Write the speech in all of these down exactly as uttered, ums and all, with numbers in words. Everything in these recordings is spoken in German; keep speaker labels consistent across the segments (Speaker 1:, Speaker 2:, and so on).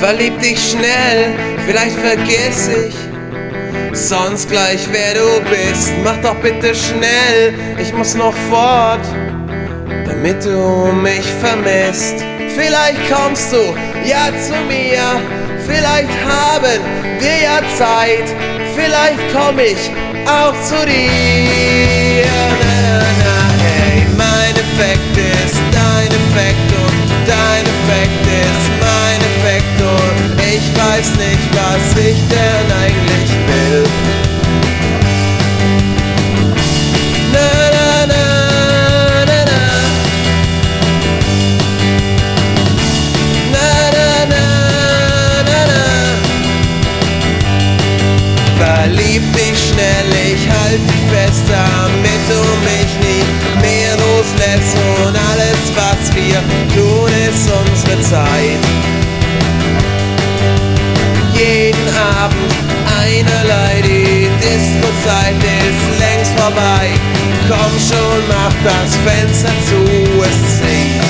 Speaker 1: Verlieb dich schnell, vielleicht vergiss ich sonst gleich wer du bist. Mach doch bitte schnell, ich muss noch fort, damit du mich vermisst. Vielleicht kommst du ja zu mir, vielleicht haben wir ja Zeit, vielleicht komm ich auch zu dir. Na, na, na, hey, mein Effekt ist dein Effekt und dein Effekt ist mein Effekt und ich weiß nicht, was ich denn eigentlich will. Na, na, na, na, na. Na, na, na, na, na. Verlieb dich schnell, ich halt dich fest, damit du mich nie mehr loslässt und alles, was wir tun, ist unsere Zeit. Jeden Abend einerlei, die Disco-Zeit ist längst vorbei. Komm schon, mach das Fenster zu, es singt.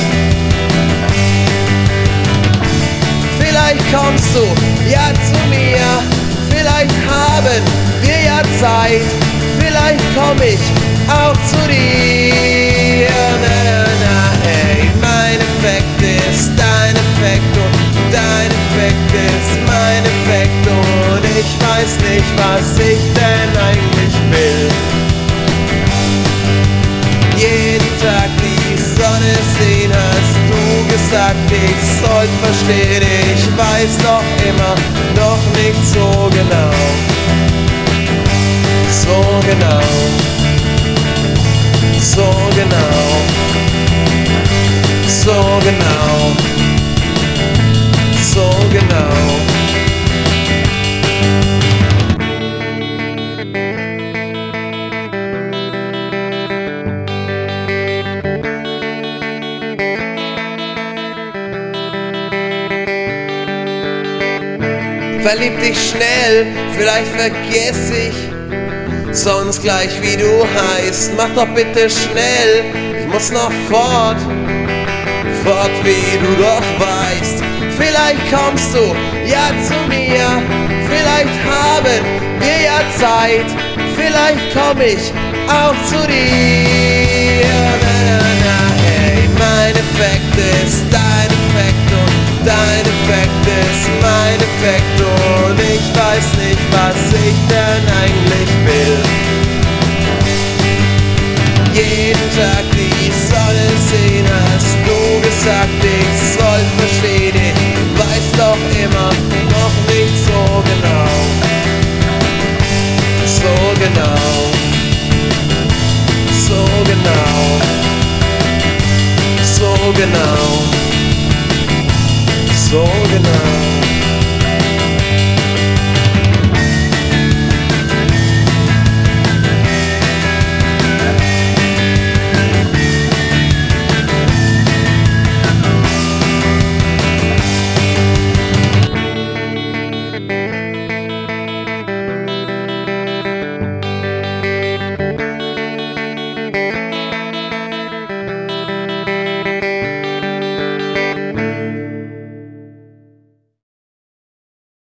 Speaker 1: Vielleicht kommst du ja zu mir, vielleicht haben wir ja Zeit, vielleicht komm ich auch zu dir. Na, na, na, hey, mein Effekt ist dein Effekt und dein Effekt ist mein Effekt und ich weiß nicht, was ich denn eigentlich will. Jeden Tag die Sonne sehen, hast du gesagt, ich soll verstehen. Ich weiß doch immer noch nicht so genau, so genau, so genau, so genau, so genau. Verlieb dich schnell, vielleicht vergess ich sonst gleich wie du heißt. Mach doch bitte schnell, ich muss noch fort, fort wie du doch weißt. Vielleicht kommst du ja zu mir, vielleicht haben wir ja Zeit, vielleicht komm ich auch zu dir. Na, na, na, hey, mein Effekt ist dein Effekt und dein Effekt ist mein Effekt und ich weiß nicht, was ich denn eigentlich will. Jeden Tag die Sonne sehen, hast du gesagt, ich soll verstehen. Ich weiß doch immer noch nicht so genau, so genau, so genau, so genau, so genau.